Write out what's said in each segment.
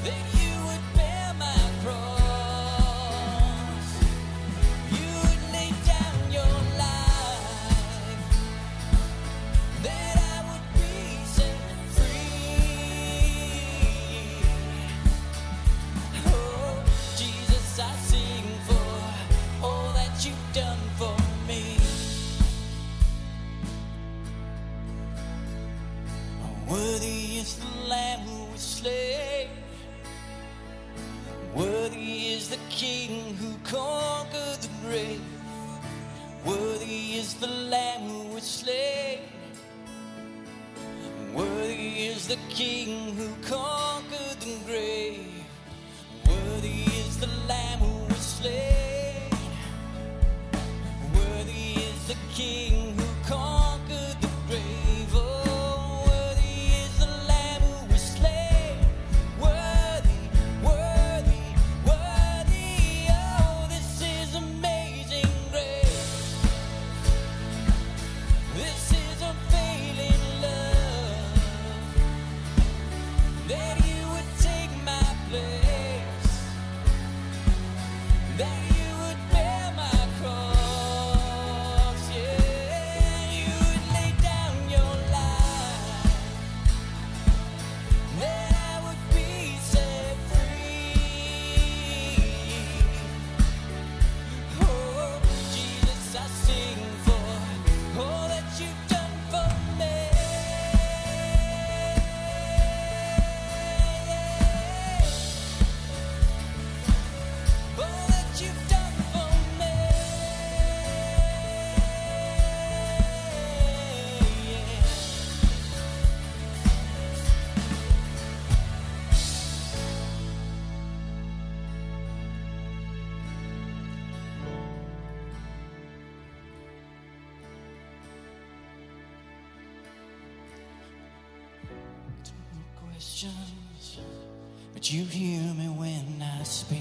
But you hear me when I speak,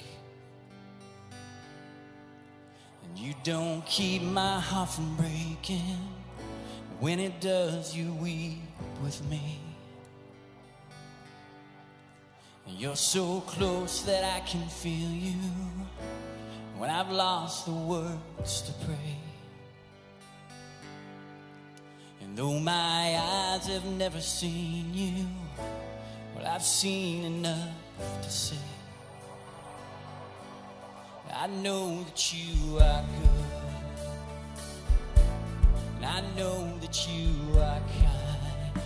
and you don't keep my heart from breaking. When it does, you weep with me. And you're so close that I can feel you when I've lost the words to pray. And though my eyes have never seen you, well, I've seen enough to say. I know that you are good, and I know that you are kind.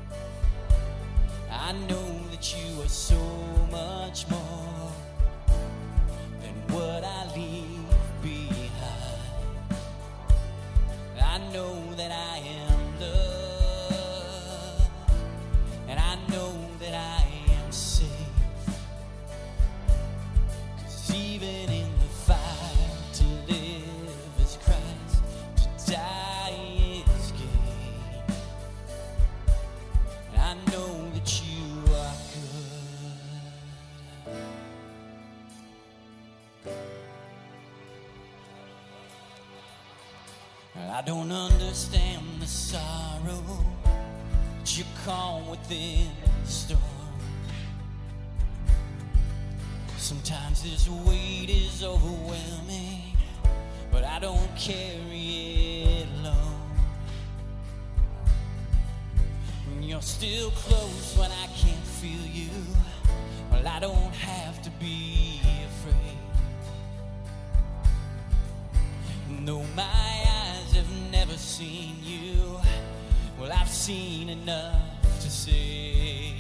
I know that you are so much more than what I leave behind. I know that I am loved, and I know that I am safe. 'Cause even in the fight, to live is Christ, to die is gain. And I know that you are good. I don't understand the sorrow that you calm within the storm. Sometimes this weight is overwhelming, but I don't carry it alone. And you're still close when I can't feel you. Well, I don't have to be afraid. Though my eyes have never seen you, well, I've seen enough to say.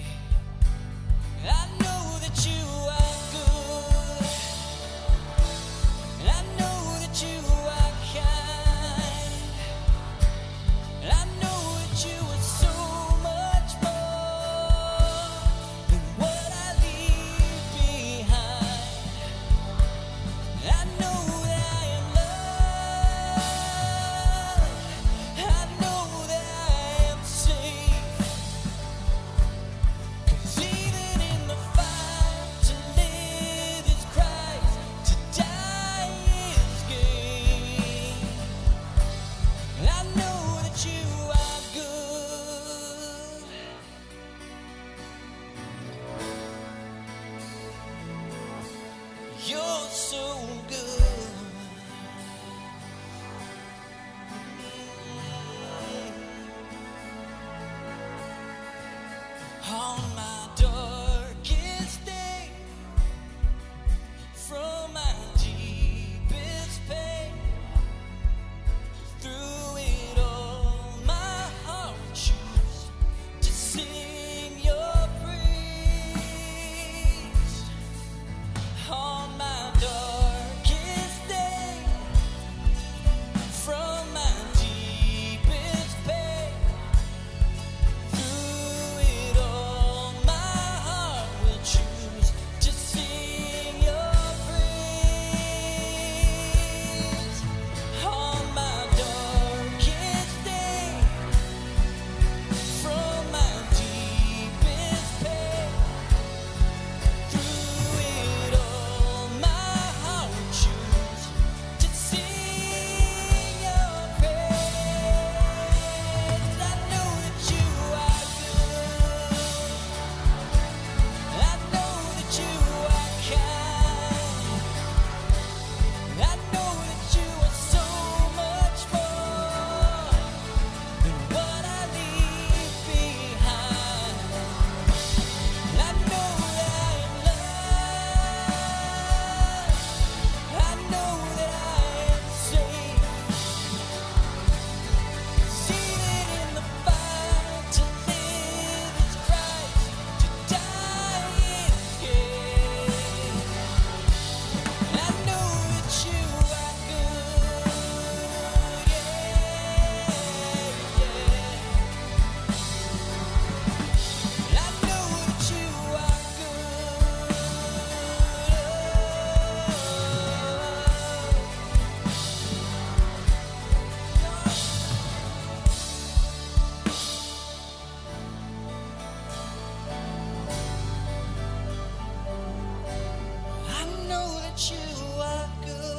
I know that you are good, and I know that you are kind, and I know that you are so much more than what I leave behind. And I know that I am loved, I know that I am safe. that you are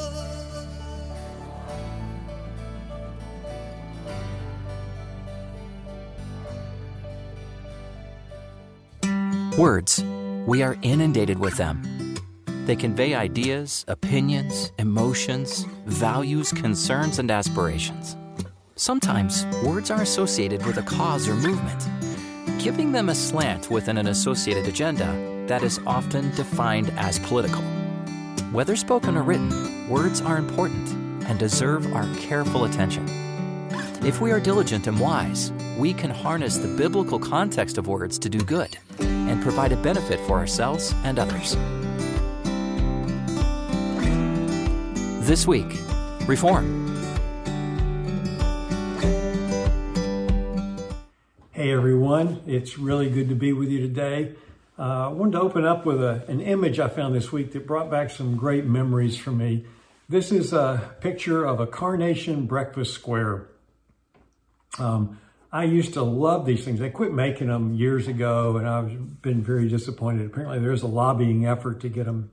good. Words. We are inundated with them. They convey ideas, opinions, emotions, values, concerns, and aspirations. Sometimes, words are associated with a cause or movement, giving them a slant within an associated agenda that is often defined as political. Whether spoken or written, words are important and deserve our careful attention. If we are diligent and wise, we can harness the biblical context of words to do good and provide a benefit for ourselves and others. This week, reform. Hey everyone, it's really good to be with you today. I wanted to open up with an image I found this week that brought back some great memories for me. This is a picture of a Carnation breakfast square. I used to love these things. They quit making them years ago, and I've been very disappointed. Apparently there's a lobbying effort to get them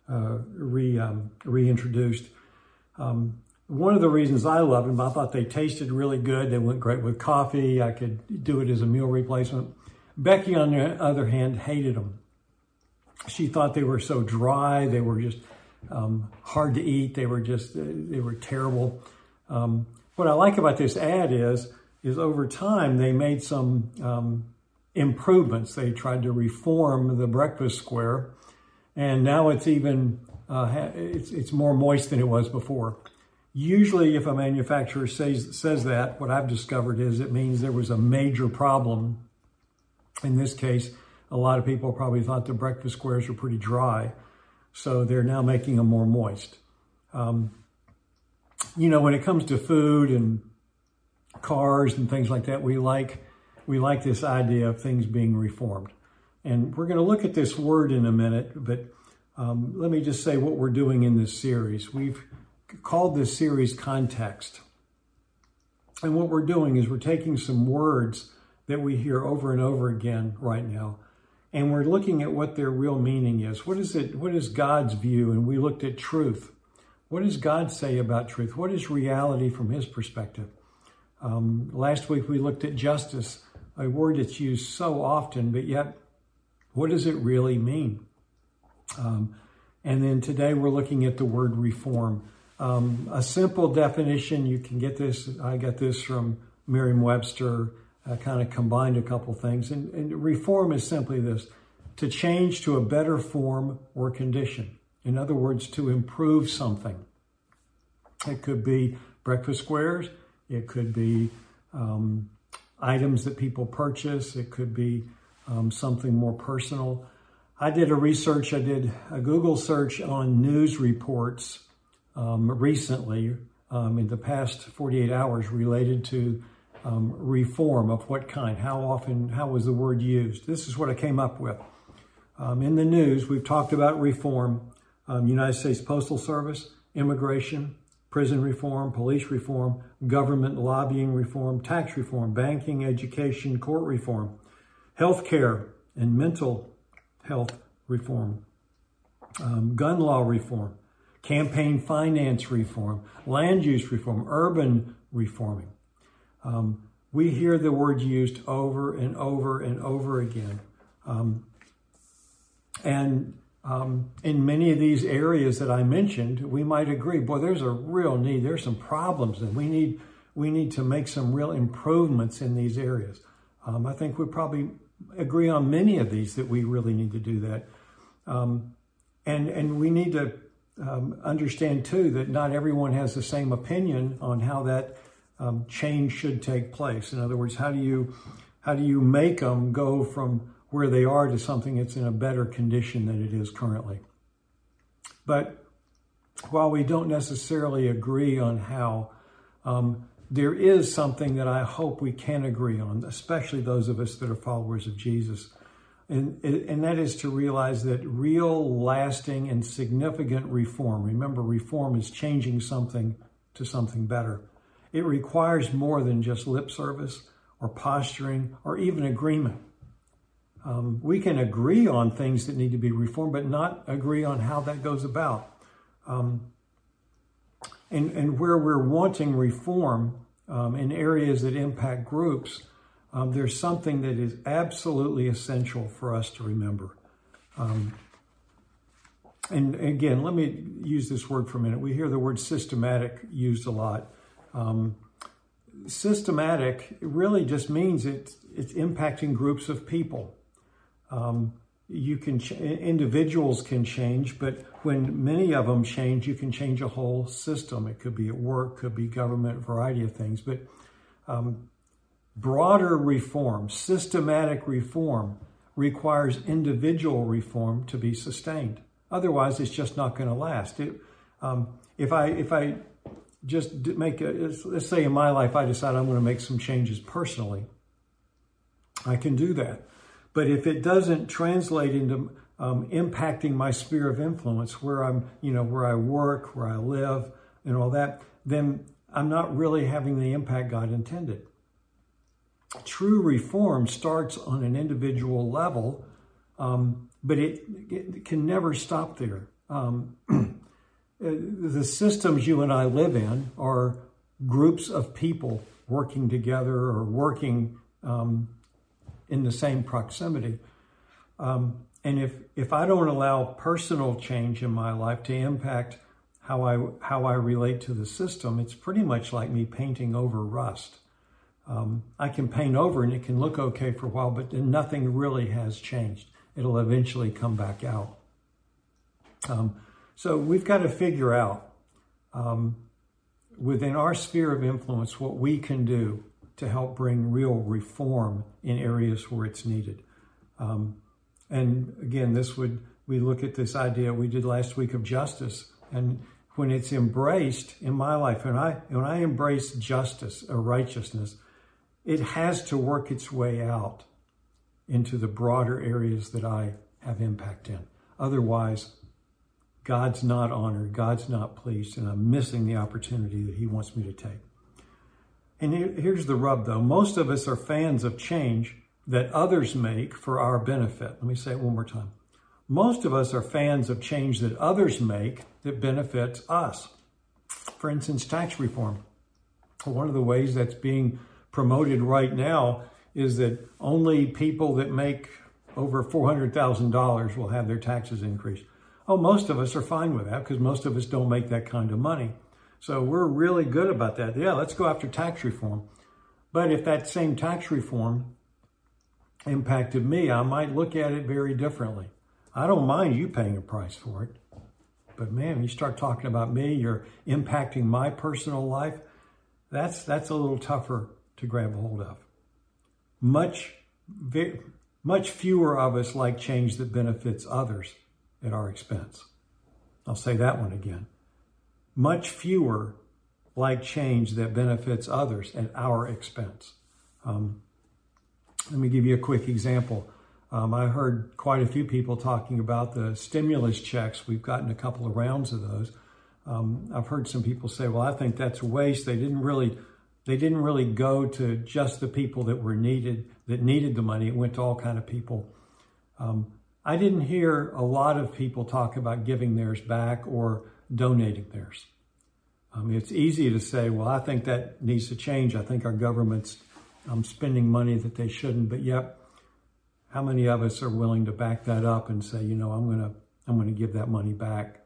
reintroduced. One of the reasons I loved them, I thought they tasted really good. They went great with coffee. I could do it as a meal replacement. Becky, on the other hand, hated them. She thought they were so dry. They were just hard to eat. They were terrible. What I like about this ad is over time they made some improvements. They tried to reform the breakfast square, and now it's even it's more moist than it was before. Usually if a manufacturer says that, what I've discovered is it means there was a major problem. In this case, a lot of people probably thought the breakfast squares were pretty dry, so they're now making them more moist. When it comes to food and cars and things like that, we like this idea of things being reformed. And we're going to look at this word in a minute, but let me just say what we're doing in this series. We've called this series Context. And what we're doing is we're taking some words that we hear over and over again right now, and we're looking at what their real meaning is. What is God's view? And we looked at truth. What does God say about truth? What is reality from his perspective? Last week we looked at justice, a word that's used so often, but yet what does it really mean? And then today we're looking at the word reform. A simple definition, you can get this, I got this from Merriam-Webster, kind of combined a couple things. And reform is simply this: to change to a better form or condition. In other words, to improve something. It could be breakfast squares. It could be items that people purchase. It could be something more personal. I did a Google search on news reports recently in the past 48 hours related to reform of what kind, how often, how was the word used. This is what I came up with. In the news, we've talked about reform, United States Postal Service, immigration, prison reform, police reform, government lobbying reform, tax reform, banking, education, court reform, healthcare and mental health reform, gun law reform, campaign finance reform, land use reform, urban reforming. We hear the word used over and over and over again. In many of these areas that I mentioned, we might agree, boy, there's a real need. There's some problems, and we need to make some real improvements in these areas. I think we probably agree on many of these that we really need to do that. And we need to understand too that not everyone has the same opinion on how that change should take place. In other words, how do you make them go from where they are to something that's in a better condition than it is currently? But while we don't necessarily agree on how, there is something that I hope we can agree on, especially those of us that are followers of Jesus. And that is to realize that real, lasting, and significant reform, remember, reform is changing something to something better. It requires more than just lip service or posturing or even agreement. We can agree on things that need to be reformed, but not agree on how that goes about. And where we're wanting reform in areas that impact groups, there's something that is absolutely essential for us to remember. And again, let me use this word for a minute. We hear the word systematic used a lot. Systematic really just means it's impacting groups of people. Individuals can change, but when many of them change, you can change a whole system. It could be at work, could be government, a variety of things. But broader reform, systematic reform, requires individual reform to be sustained. Otherwise, it's just not going to last. If I just let's say in my life, I decide I'm going to make some changes personally, I can do that. But if it doesn't translate into impacting my sphere of influence, where where I work, where I live, and all that, then I'm not really having the impact God intended. True reform starts on an individual level, but it can never stop there. The systems you and I live in are groups of people working together or working in the same proximity. And if I don't allow personal change in my life to impact how I relate to the system, it's pretty much like me painting over rust. I can paint over and it can look okay for a while, but then nothing really has changed. It'll eventually come back out. So we've got to figure out within our sphere of influence what we can do to help bring real reform in areas where it's needed. And again, we look at this idea we did last week of justice, and when it's embraced in my life, when I embrace justice or righteousness, it has to work its way out into the broader areas that I have impact in. Otherwise, God's not honored, God's not pleased, and I'm missing the opportunity that He wants me to take. And here's the rub, though. Most of us are fans of change that others make for our benefit. Let me say it one more time. Most of us are fans of change that others make that benefits us. For instance, tax reform. One of the ways that's being promoted right now is that only people that make over $400,000 will have their taxes increased. Oh, most of us are fine with that because most of us don't make that kind of money. So we're really good about that. Yeah, let's go after tax reform. But if that same tax reform impacted me, I might look at it very differently. I don't mind you paying a price for it. But man, you start talking about me, you're impacting my personal life, that's a little tougher to grab hold of. Much fewer of us like change that benefits others at our expense. I'll say that one again. Much fewer like change that benefits others at our expense. Let me give you a quick example. I heard quite a few people talking about the stimulus checks. We've gotten a couple of rounds of those. I've heard some people say, well, I think that's a waste. They didn't really go to just the people that needed the money. It went to all kind of people. I didn't hear a lot of people talk about giving theirs back or donating theirs. It's easy to say, well, I think that needs to change. I think our government's spending money that they shouldn't. But yet, how many of us are willing to back that up and say, I'm going to give that money back?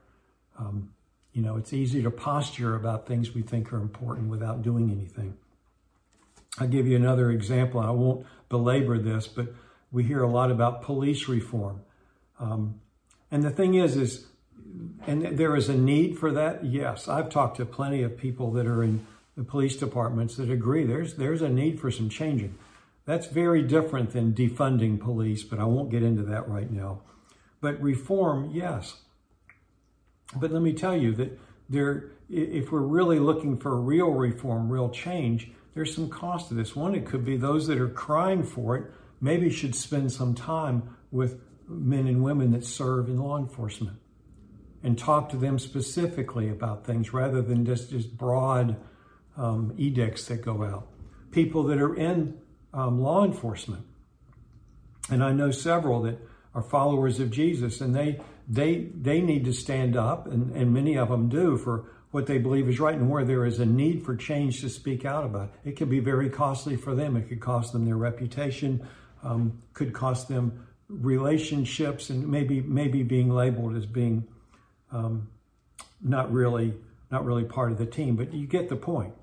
It's easy to posture about things we think are important without doing anything. I'll give you another example. I won't belabor this, but we hear a lot about police reform. And the thing is and there is a need for that. Yes, I've talked to plenty of people that are in the police departments that agree there's a need for some changing. That's very different than defunding police, but I won't get into that right now. But reform, yes. But let me tell you that if we're really looking for real reform, real change, there's some cost to this. One, it could be those that are crying for it maybe should spend some time with men and women that serve in law enforcement and talk to them specifically about things rather than just broad edicts that go out. People that are in law enforcement, and I know several that are followers of Jesus, and they need to stand up, and many of them do, for what they believe is right, and where there is a need for change to speak out about. It can be very costly for them. It could cost them their reputation, could cost them relationships, and maybe being labeled as being not really part of the team. But you get the point.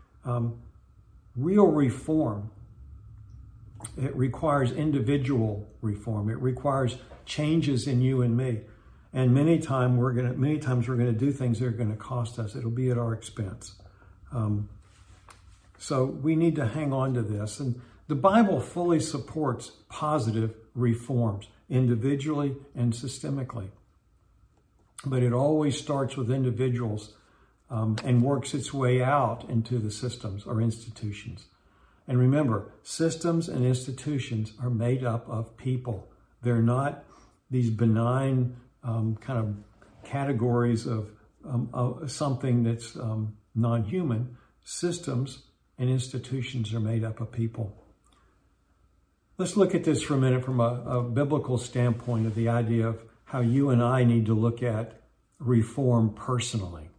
Real reform, it requires individual reform. It requires changes in you and me. And many times we're going to do things that are going to cost us. It'll be at our expense. So we need to hang on to this. And the Bible fully supports positive reforms, individually and systemically. But it always starts with individuals and works its way out into the systems or institutions. And remember, systems and institutions are made up of people. They're not these benign kind of categories of something that's non-human. Systems and institutions are made up of people. Let's look at this for a minute from a biblical standpoint of the idea of how you and I need to look at reform personally.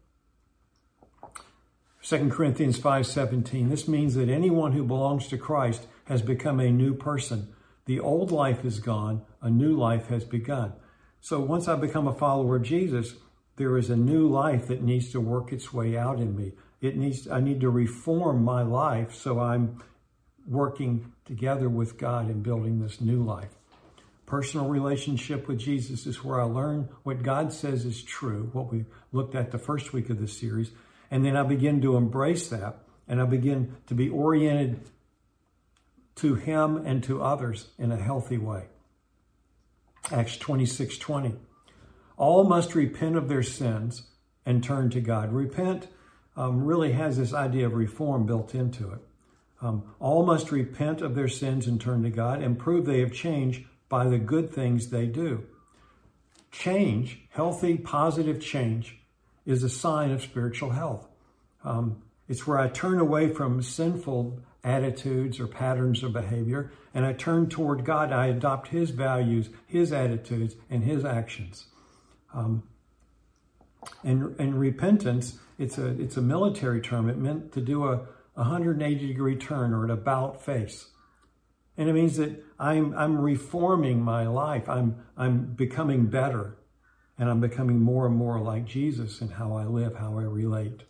2 Corinthians 5:17, this means that anyone who belongs to Christ has become a new person. The old life is gone, a new life has begun. So once I become a follower of Jesus, there is a new life that needs to work its way out in me. I need to reform my life so I'm working together with God and building this new life. Personal relationship with Jesus is where I learn what God says is true, what we looked at the first week of this series, and then I begin to embrace that, and I begin to be oriented to Him and to others in a healthy way. Acts 26:20. All must repent of their sins and turn to God. Repent really has this idea of reform built into it. All must repent of their sins and turn to God and prove they have changed by the good things they do. Change, healthy, positive change, is a sign of spiritual health. It's where I turn away from sinful attitudes or patterns of behavior, and I turn toward God. I adopt His values, His attitudes, and His actions. And repentance, it's a military term. It meant to do a 180-degree turn or an about face. And it means that I'm reforming my life. I'm becoming better, and I'm becoming more and more like Jesus in how I live, how I relate.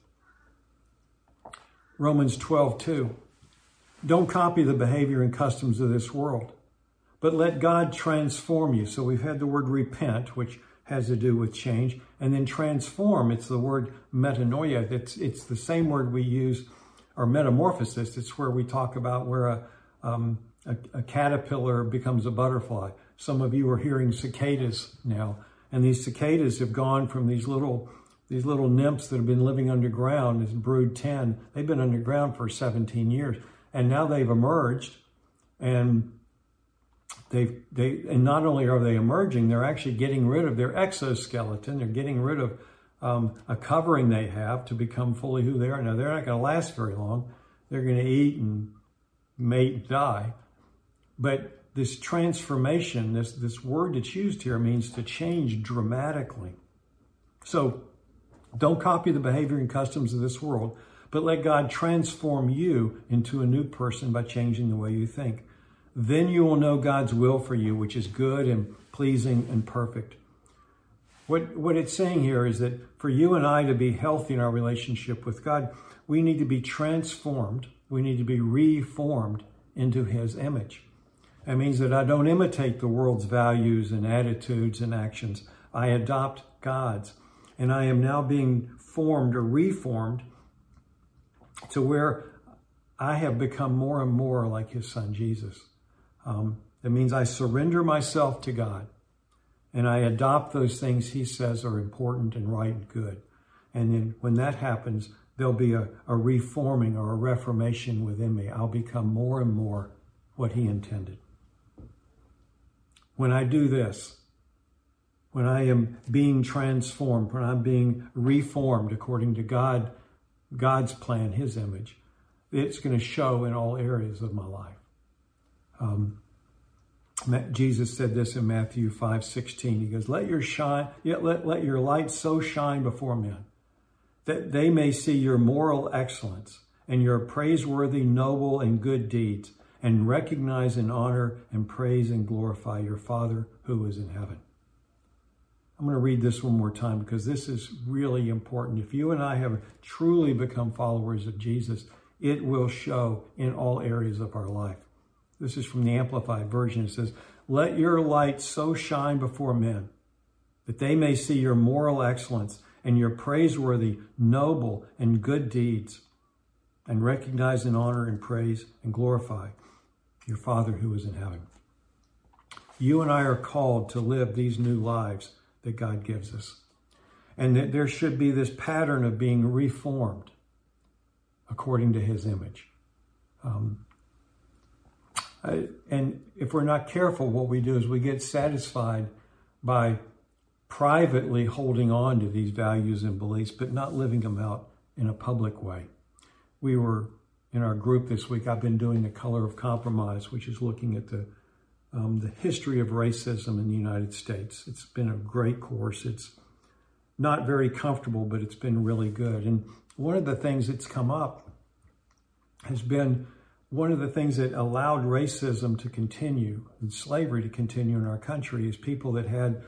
Romans 12:2. Don't copy the behavior and customs of this world, but let God transform you. So we've had the word repent, which has to do with change, and then transform. It's the word metanoia. It's the same word we use, or metamorphosis. It's where we talk about where a caterpillar becomes a butterfly. Some of you are hearing cicadas now, and these cicadas have gone from these little nymphs that have been living underground, this brood 10. They've been underground for 17 years, and now they've emerged, and and not only are they emerging, they're actually getting rid of their exoskeleton. They're getting rid of a covering they have to become fully who they are. Now, they're not going to last very long. They're going to eat and mate and die. But this transformation, this word that's used here, means to change dramatically. So don't copy the behavior and customs of this world, but let God transform you into a new person by changing the way you think. Then you will know God's will for you, which is good and pleasing and perfect. What it's saying here is that for you and I to be healthy in our relationship with God, we need to be transformed. We need to be reformed into His image. That means that I don't imitate the world's values and attitudes and actions. I adopt God's. And I am now being formed or reformed to where I have become more and more like His Son, Jesus. That means I surrender myself to God, and I adopt those things He says are important and right and good. And then when that happens, there'll be a reforming or a reformation within me. I'll become more and more what He intended. When I do this, when I am being transformed, when I'm being reformed according to God's plan, His image, it's going to show in all areas of my life. Jesus said this in Matthew 5:16. He goes, let your light so shine before men that they may see your moral excellence and your praiseworthy, noble, and good deeds, and recognize and honor and praise and glorify your Father who is in heaven. I'm going to read this one more time because this is really important. If you and I have truly become followers of Jesus, it will show in all areas of our life. This is from the Amplified Version. It says, let your light so shine before men that they may see your moral excellence and your praiseworthy, noble, and good deeds, and recognize and honor and praise and glorify your Father who is in heaven. You and I are called to live these new lives that God gives us. And that there should be this pattern of being reformed according to his image. And if we're not careful, what we do is we get satisfied by privately holding on to these values and beliefs, but not living them out in a public way. We were in our group this week, I've been doing The Color of Compromise, which is looking at the history of racism in the United States. It's been a great course. It's not very comfortable, but it's been really good. And one of the things that's come up has been one of the things that allowed racism to continue and slavery to continue in our country is people that had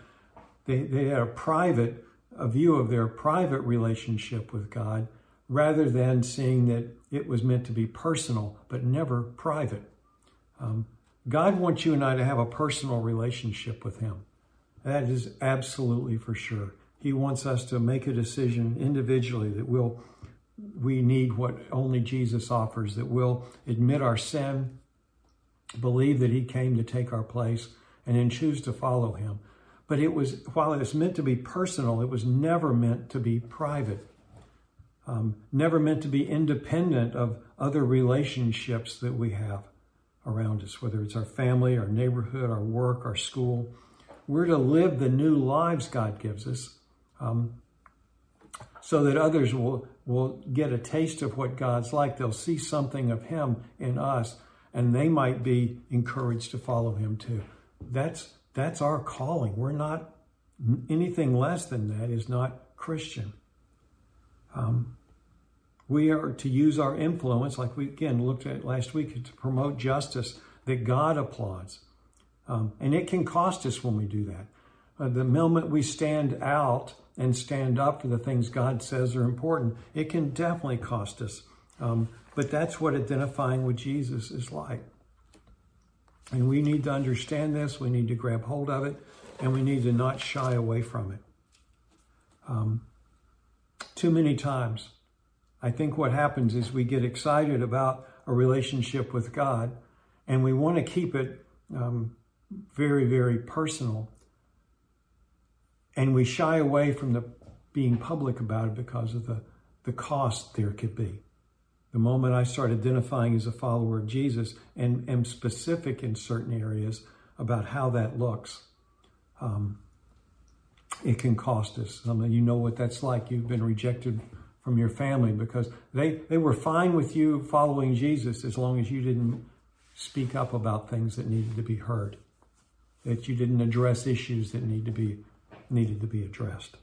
a view of their private relationship with God, rather than seeing that it was meant to be personal, but never private. God wants you and I to have a personal relationship with him. That is absolutely for sure. He wants us to make a decision individually that we need what only Jesus offers, that we'll admit our sin, believe that he came to take our place, and then choose to follow him. But while it was meant to be personal, it was never meant to be private. Never meant to be independent of other relationships that we have around us, whether it's our family, our neighborhood, our work, our school. We're to live the new lives God gives us so that others will get a taste of what God's like. They'll see something of him in us, and they might be encouraged to follow him too. That's our calling. We're not, anything less than that is not Christian. We are to use our influence, like we again looked at last week, to promote justice that God applauds. And it can cost us when we do that. The moment we stand out and stand up for the things God says are important, it can definitely cost us. But that's what identifying with Jesus is like. And we need to understand this. We need to grab hold of it. And we need to not shy away from it. Too many times, I think what happens is we get excited about a relationship with God, and we want to keep it very, very personal. And we shy away from being public about it because of the cost there could be. The moment I start identifying as a follower of Jesus and am specific in certain areas about how that looks, it can cost us. Some of you know what that's like. You've been rejected from your family because they were fine with you following Jesus as long as you didn't speak up about things that needed to be heard, that you didn't address issues that needed to be addressed.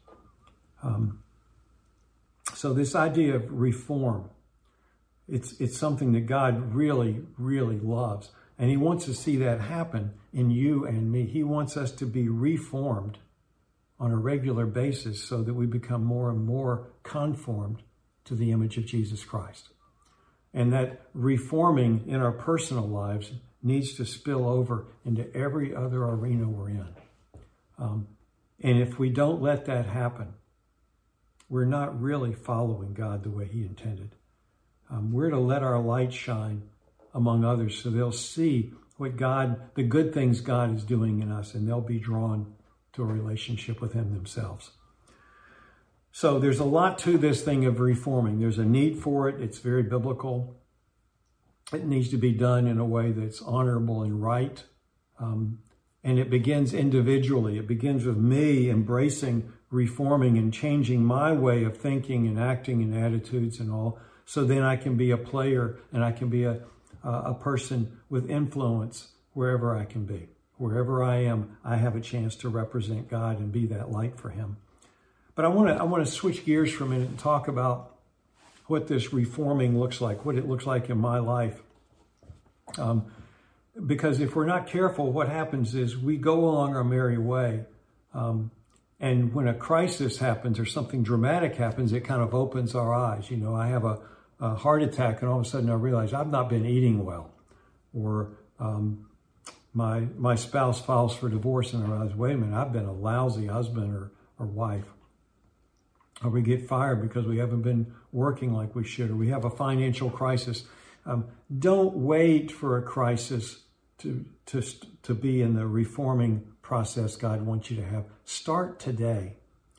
So this idea of reform, it's something that God really, really loves. And he wants to see that happen in you and me. He wants us to be reformed on a regular basis so that we become more and more conformed to the image of Jesus Christ. And that reforming in our personal lives needs to spill over into every other arena we're in. And if we don't let that happen, we're not really following God the way he intended. We're to let our light shine among others so they'll see the good things God is doing in us, and they'll be drawn to a relationship with him themselves. So there's a lot to this thing of reforming. There's a need for it. It's very biblical. It needs to be done in a way that's honorable and right. And it begins individually. It begins with me embracing reforming and changing my way of thinking and acting and attitudes and all, so then I can be a player and I can be a person with influence wherever I can be, wherever I am, I have a chance to represent God and be that light for him. But I want to switch gears for a minute and talk about what this reforming looks like, what it looks like in my life. Because if we're not careful, what happens is we go along our merry way. And when a crisis happens or something dramatic happens, it kind of opens our eyes. You know, I have a heart attack and all of a sudden I realize I've not been eating well. Or my spouse files for divorce and I realize, wait a minute, I've been a lousy husband or wife. Or we get fired because we haven't been working like we should, or we have a financial crisis. Don't wait for a crisis to be in the reforming process God wants you to have. Start today.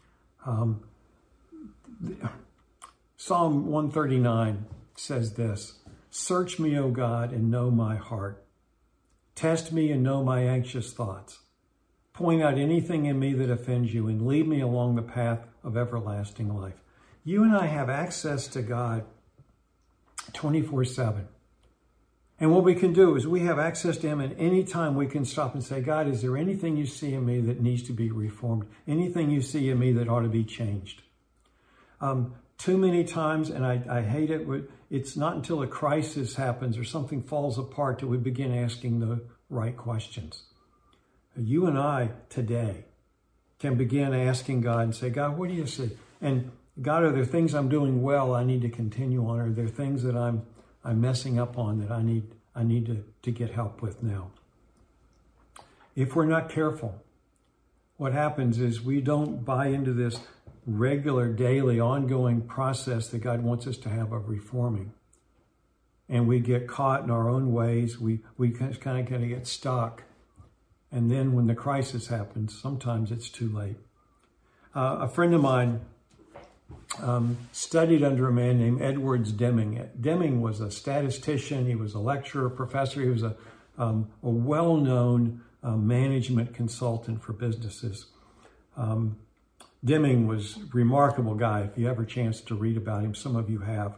Psalm 139 says this, "Search me, O God, and know my heart. Test me and know my anxious thoughts. Point out anything in me that offends you and lead me along the path of everlasting life." You and I have access to God 24/7. And what we can do is we have access to him, and any time we can stop and say, God, is there anything you see in me that needs to be reformed? Anything you see in me that ought to be changed? Too many times, and I hate it, it's not until a crisis happens or something falls apart that we begin asking the right questions. You and I today can begin asking God and say, God, what do you see? And God, are there things I'm doing well I need to continue on? Are there things that I'm messing up on that I need to get help with now? If we're not careful, what happens is we don't buy into this regular, daily, ongoing process that God wants us to have of reforming. And we get caught in our own ways. We kind of get stuck. And then when the crisis happens, sometimes it's too late. A friend of mine studied under a man named Edwards Deming. Deming was a statistician. He was a lecturer, professor. He was a well-known management consultant for businesses. Deming was a remarkable guy. If you have a chance to read about him, some of you have.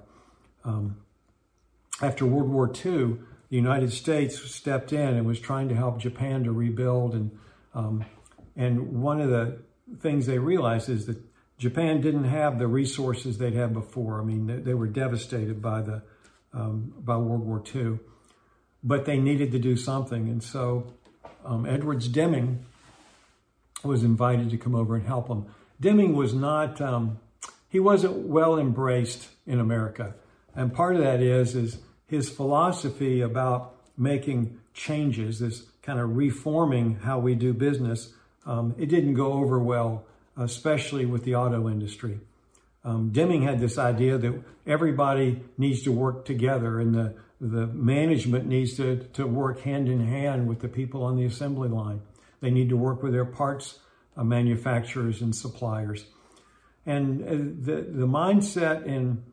After World War II, the United States stepped in and was trying to help Japan to rebuild. And one of the things they realized is that Japan didn't have the resources they'd had before. I mean, they were devastated by World War II, but they needed to do something. And so Edwards Deming was invited to come over and help them. Deming was not, he wasn't well embraced in America. And part of that is his philosophy about making changes, this kind of reforming how we do business. It didn't go over well, especially with the auto industry. Deming had this idea that everybody needs to work together and the management needs to work hand in hand with the people on the assembly line. They need to work with their parts manufacturers and suppliers. And the mindset in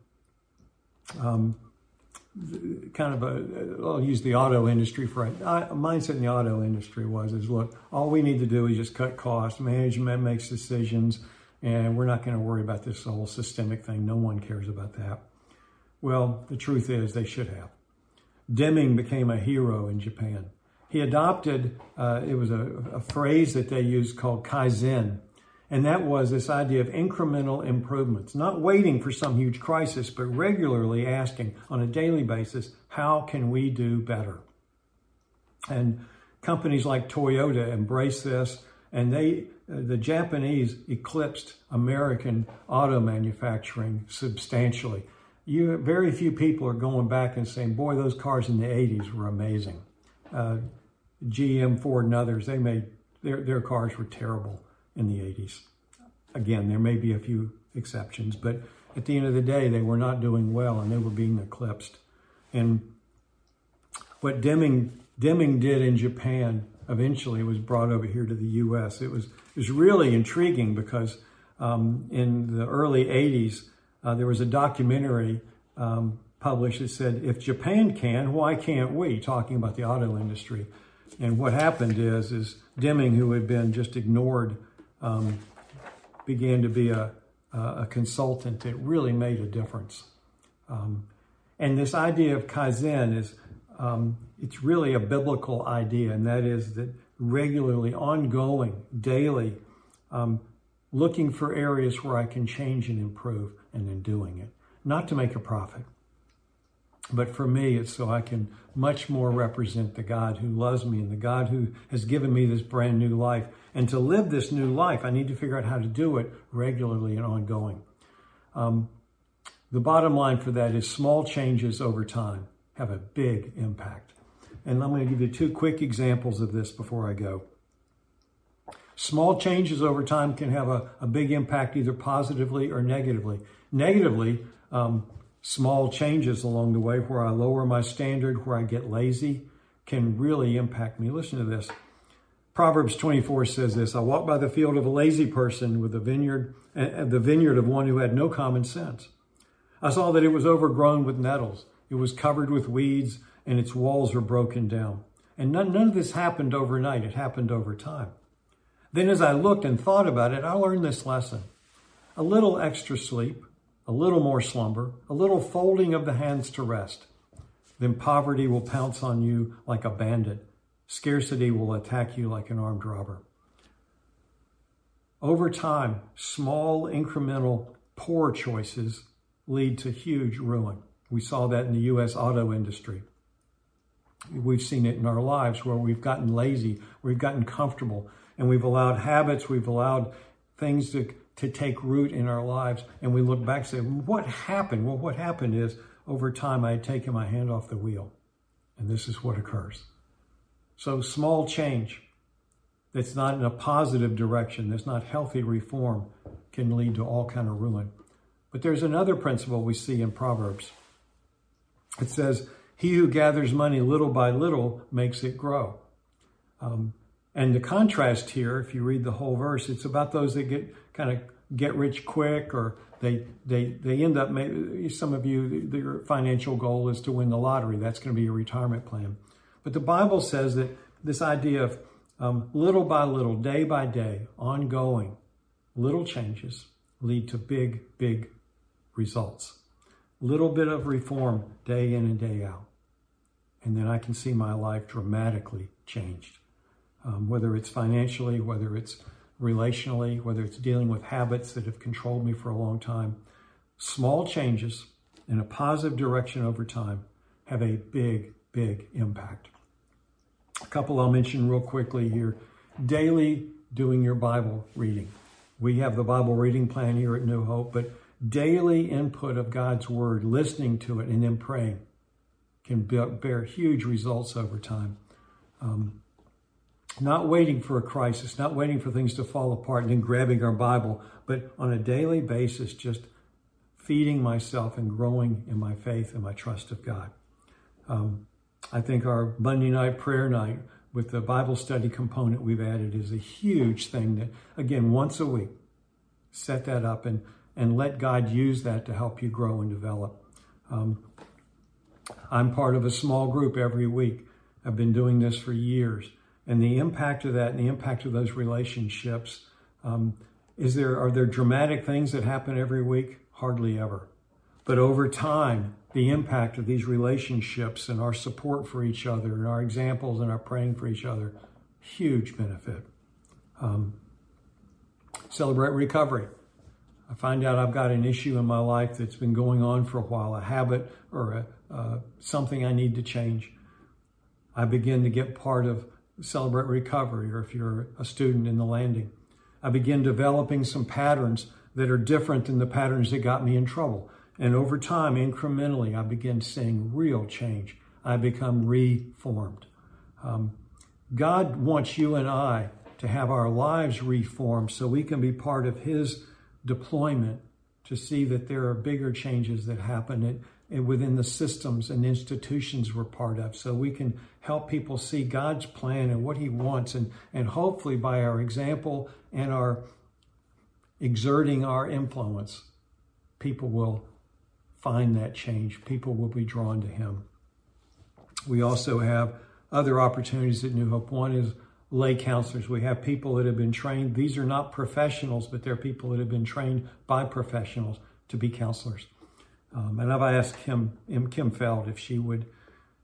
I'll use the auto industry for a mindset in the auto industry look, all we need to do is just cut costs. Management makes decisions, and we're not going to worry about this whole systemic thing. No one cares about that. Well, the truth is they should have. Deming became a hero in Japan. He adopted, it was a phrase that they used called Kaizen. And that was this idea of incremental improvements, not waiting for some huge crisis, but regularly asking on a daily basis, how can we do better? And companies like Toyota embrace this, and the Japanese eclipsed American auto manufacturing substantially. Very few people are going back and saying, boy, those cars in the 80s were amazing. GM, Ford, and others, they made their cars were terrible in the 80s. Again, there may be a few exceptions, but at the end of the day, they were not doing well and they were being eclipsed. And what Deming did in Japan eventually was brought over here to the U.S. It was really intriguing because in the early 80s, there was a documentary published that said, if Japan can, why can't we? Talking about the auto industry. And what happened is Deming, who had been just ignored, began to be a consultant that really made a difference. And this idea of Kaizen is, it's really a biblical idea, and that is that regularly, ongoing, daily, looking for areas where I can change and improve, and then doing it. Not to make a profit, but for me, it's so I can much more represent the God who loves me and the God who has given me this brand new life. And to live this new life, I need to figure out how to do it regularly and ongoing. The bottom line for that is small changes over time have a big impact. And I'm going to give you 2 quick examples of this before I go. Small changes over time can have a big impact either positively or negatively. Negatively, small changes along the way where I lower my standard, where I get lazy, can really impact me. Listen to this. Proverbs 24 says this, I walked by the field of a lazy person with the vineyard of one who had no common sense. I saw that it was overgrown with nettles. It was covered with weeds and its walls were broken down. And none of this happened overnight. It happened over time. Then as I looked and thought about it, I learned this lesson. A little extra sleep, a little more slumber, a little folding of the hands to rest. Then poverty will pounce on you like a bandit. Scarcity will attack you like an armed robber. Over time, small, incremental, poor choices lead to huge ruin. We saw that in the U.S. auto industry. We've seen it in our lives where we've gotten lazy, we've gotten comfortable, and we've allowed habits, we've allowed things to take root in our lives. And we look back and say, what happened? Well, what happened is over time I had taken my hand off the wheel. And this is what occurs. So small change that's not in a positive direction, that's not healthy reform, can lead to all kind of ruin. But there's another principle we see in Proverbs. It says, he who gathers money little by little makes it grow. And the contrast here, if you read the whole verse, it's about those that get rich quick, or they end up, some of you, your financial goal is to win the lottery. That's going to be your retirement plan. But the Bible says that this idea of little by little, day by day, ongoing, little changes lead to big, big results. Little bit of reform day in and day out. And then I can see my life dramatically changed. Whether it's financially, whether it's relationally, whether it's dealing with habits that have controlled me for a long time. Small changes in a positive direction over time have a big, big impact. A couple I'll mention real quickly here. Daily doing your Bible reading. We have the Bible reading plan here at New Hope, but daily input of God's Word, listening to it and then praying can bear huge results over time. Not waiting for a crisis, not waiting for things to fall apart and then grabbing our Bible, but on a daily basis, just feeding myself and growing in my faith and my trust of God. I think our Monday night prayer night with the Bible study component we've added is a huge thing that, again, once a week, set that up and let God use that to help you grow and develop. I'm part of a small group every week. I've been doing this for years. And the impact of that and the impact of those relationships, are there dramatic things that happen every week? Hardly ever. But over time, the impact of these relationships and our support for each other and our examples and our praying for each other, huge benefit. Celebrate recovery. I find out I've got an issue in my life that's been going on for a while, a habit or something I need to change. I begin to get part of Celebrate Recovery, or if you're a student in the Landing. I begin developing some patterns that are different than the patterns that got me in trouble. And over time, incrementally, I begin seeing real change. I become reformed. God wants you and I to have our lives reformed so we can be part of His deployment to see that there are bigger changes that happen within the systems and institutions we're part of, so we can help people see God's plan and what He wants, and hopefully by our example and our exerting our influence, people will find that change. People will be drawn to Him. We also have other opportunities at New Hope. One is lay counselors. We have people that have been trained. These are not professionals, but they're people that have been trained by professionals to be counselors. And I've asked Kim Feld if she would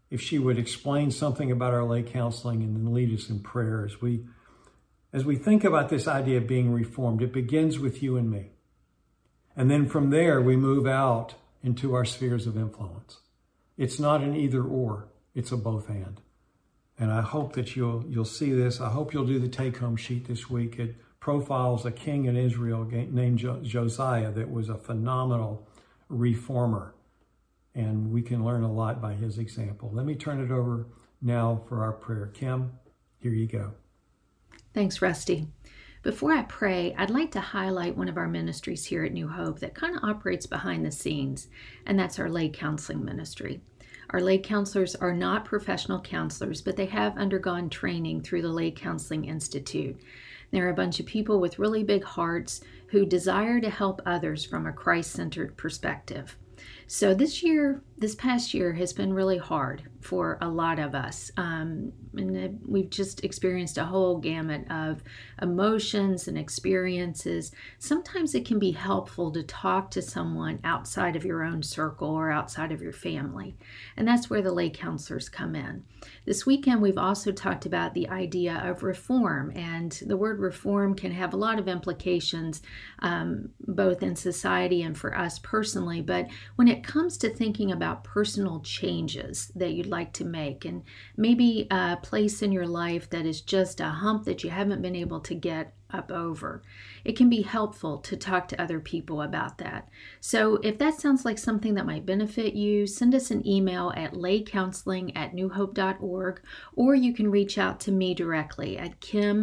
if she would explain something about our lay counseling and then lead us in prayer. As we think about this idea of being reformed, it begins with you and me. And then from there, we move out into our spheres of influence. It's not an either or, it's a both and. And I hope that you'll see this. I hope you'll do the take-home sheet this week. It profiles a king in Israel named Josiah that was a phenomenal reformer. And we can learn a lot by his example. Let me turn it over now for our prayer. Kim, here you go. Thanks, Rusty. Before I pray, I'd like to highlight one of our ministries here at New Hope that kind of operates behind the scenes, and that's our lay counseling ministry. Our lay counselors are not professional counselors, but they have undergone training through the Lay Counseling Institute. They're a bunch of people with really big hearts who desire to help others from a Christ-centered perspective. So this past year has been really hard for a lot of us. And we've just experienced a whole gamut of emotions and experiences. Sometimes it can be helpful to talk to someone outside of your own circle or outside of your family. And that's where the lay counselors come in. This weekend, we've also talked about the idea of reform. And the word reform can have a lot of implications, both in society and for us personally. But when it comes to thinking about personal changes that you'd like to make, and maybe a place in your life that is just a hump that you haven't been able to get up over, it can be helpful to talk to other people about that. So if that sounds like something that might benefit you, send us an email at laycounseling@newhope.org, or you can reach out to me directly at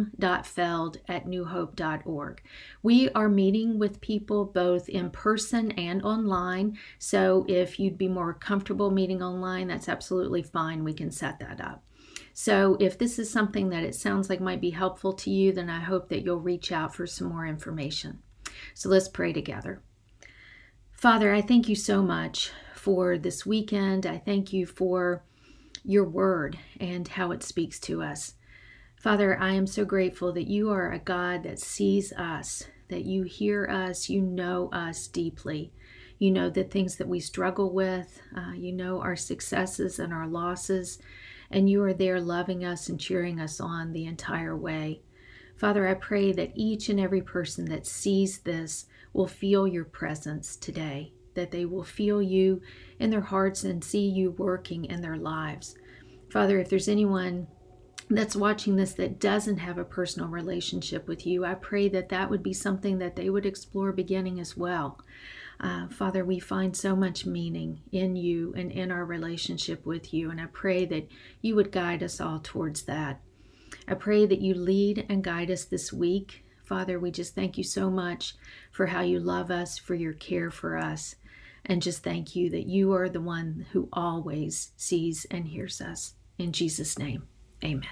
kim.feld@newhope.org. We are meeting with people both in person and online, so if you'd be more comfortable meeting online, that's absolutely fine. We can set that up. So if this is something that it sounds like might be helpful to you, then I hope that you'll reach out for some more information. So let's pray together. Father, I thank you so much for this weekend. I thank you for your word and how it speaks to us. Father, I am so grateful that you are a God that sees us, that you hear us, you know us deeply. You know the things that we struggle with. You know our successes and our losses. And you are there loving us and cheering us on the entire way. Father, I pray that each and every person that sees this will feel your presence today, that they will feel you in their hearts and see you working in their lives. Father, if there's anyone that's watching this that doesn't have a personal relationship with you, I pray that that would be something that they would explore beginning as well. Father, we find so much meaning in you and in our relationship with you, and I pray that you would guide us all towards that. I pray that you lead and guide us this week. Father, we just thank you so much for how you love us, for your care for us, and just thank you that you are the one who always sees and hears us. In Jesus' name, amen.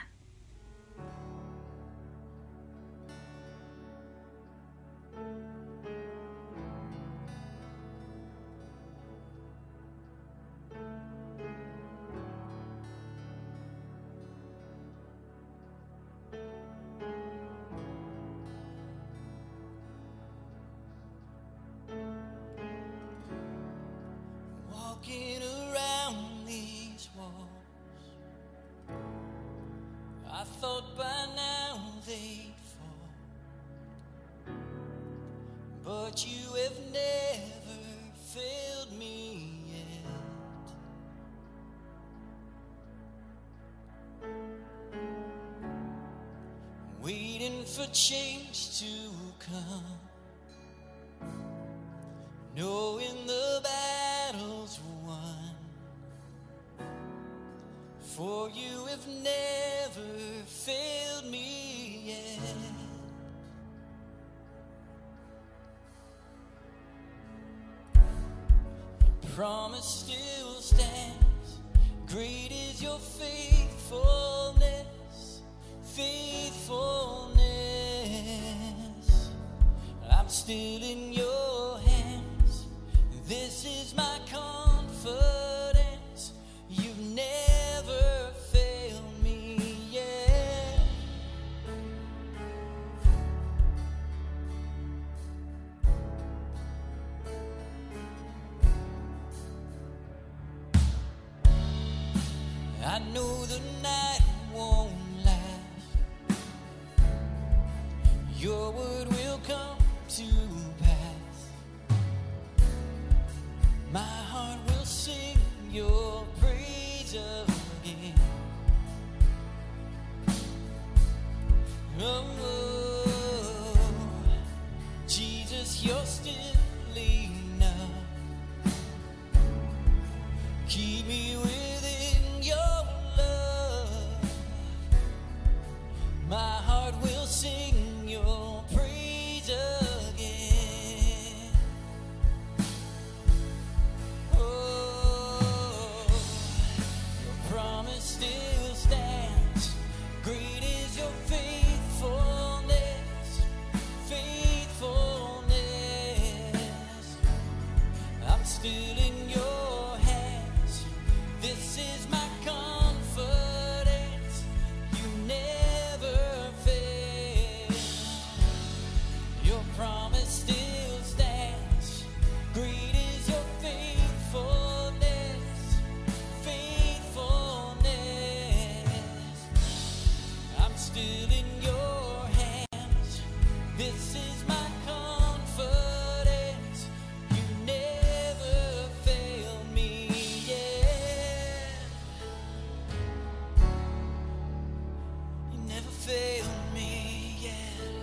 Walking around these walls, I thought by now they'd fall, but you have never failed me yet. Waiting for change to come, knowing the battle's won, for you have never failed me yet. Promise still stands, great is your faithfulness, faithfulness. I'm still in your hands, this is my confidence, you've never failed me yet. I know the night won't last. Your word will come to pass. My heart will sing your praise again. Oh, Jesus, you're still enough. Keep me within your love. My heart will sing your praise again. Oh, your promise still stands. Great is your faithfulness, faithfulness. I'm still in your hands. This is my confidence. You never fail. Your promise still stands. Great is your faithfulness, faithfulness. I'm still in your hands. This is my confidence. You never fail me yet. You never fail me yet.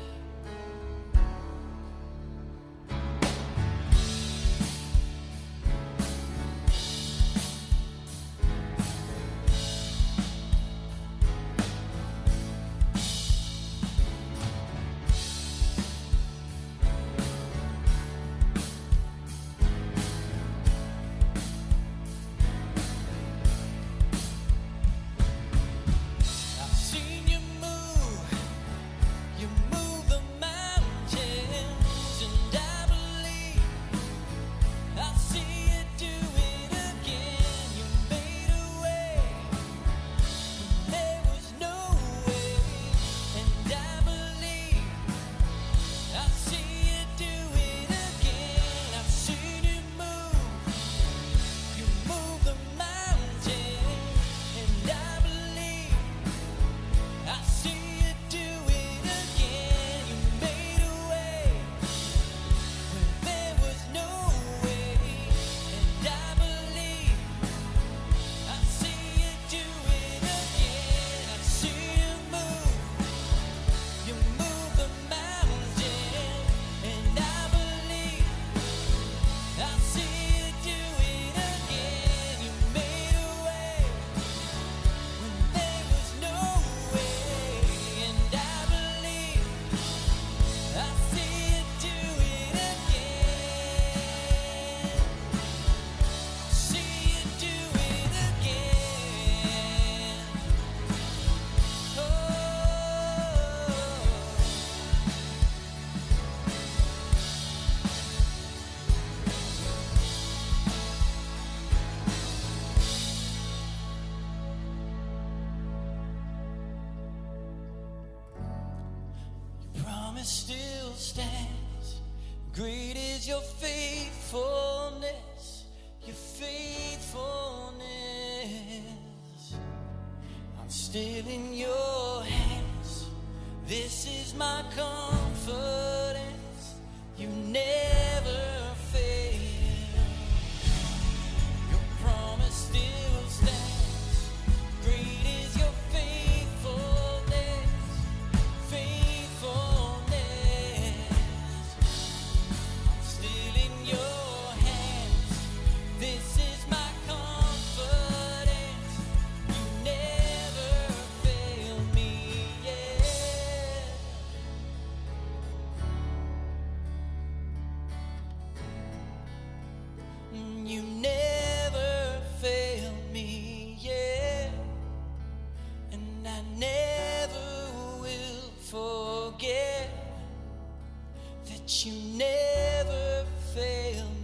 I've seen you move the mountains, and I believe I'll see you do it again. You made a way when there was no way, and I believe I'll see you do it again. I've seen you move the mountains, and I believe I see you do it again. You made a way where there was no way, and I believe I see you do it again. I see you move the mountain, and I believe I see you do it again. You made a way when there was no way, and I believe I see you do it again. See you do it again. Oh, your promise still stands. Great is your faithfulness, your faithfulness. I'm still in your hands. This is my confidence. You never fail. Your promise still stands. Great is your faithfulness, faithfulness. I'm still in your hands. This is my confidence. You never fail me yet. You never fail me yet, and I never will forget that you never fail me.